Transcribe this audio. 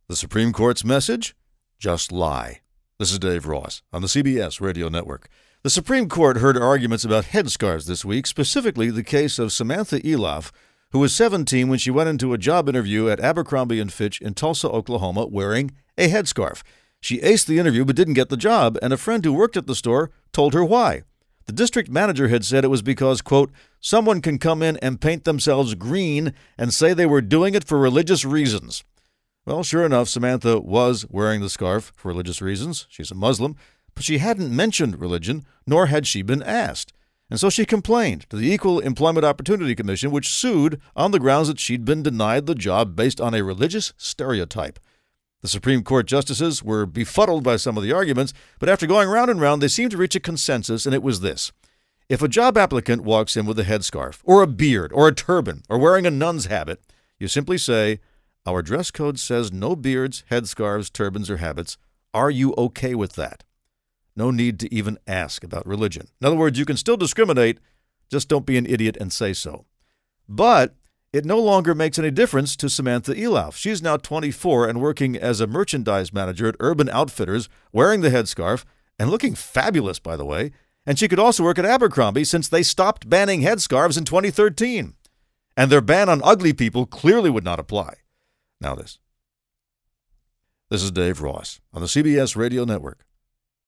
The Supreme Court's message? Just lie. This is Dave Ross on the CBS Radio Network. The Supreme Court heard arguments about headscarves this week, specifically the case of Samantha Eloff, who was 17 when she went into a job interview at Abercrombie & Fitch in Tulsa, Oklahoma, wearing a headscarf. She aced the interview but didn't get the job, and a friend who worked at the store told her why. The district manager had said it was because, quote, someone can come in and paint themselves green and say they were doing it for religious reasons. Well, sure enough, Samantha was wearing the scarf for religious reasons. She's a Muslim, but she hadn't mentioned religion, nor had she been asked. And so she complained to the Equal Employment Opportunity Commission, which sued on the grounds that she'd been denied the job based on a religious stereotype. The Supreme Court justices were befuddled by some of the arguments, but after going round and round, they seemed to reach a consensus, and it was this. If a job applicant walks in with a headscarf, or a beard, or a turban, or wearing a nun's habit, you simply say, our dress code says no beards, headscarves, turbans, or habits. Are you okay with that? No need to even ask about religion. In other words, you can still discriminate, just don't be an idiot and say so. But it no longer makes any difference to Samantha Eloff. She's now 24 and working as a merchandise manager at Urban Outfitters, wearing the headscarf, and looking fabulous, by the way. And she could also work at Abercrombie since they stopped banning headscarves in 2013. And their ban on ugly people clearly would not apply. Now this. This is Dave Ross on the CBS Radio Network.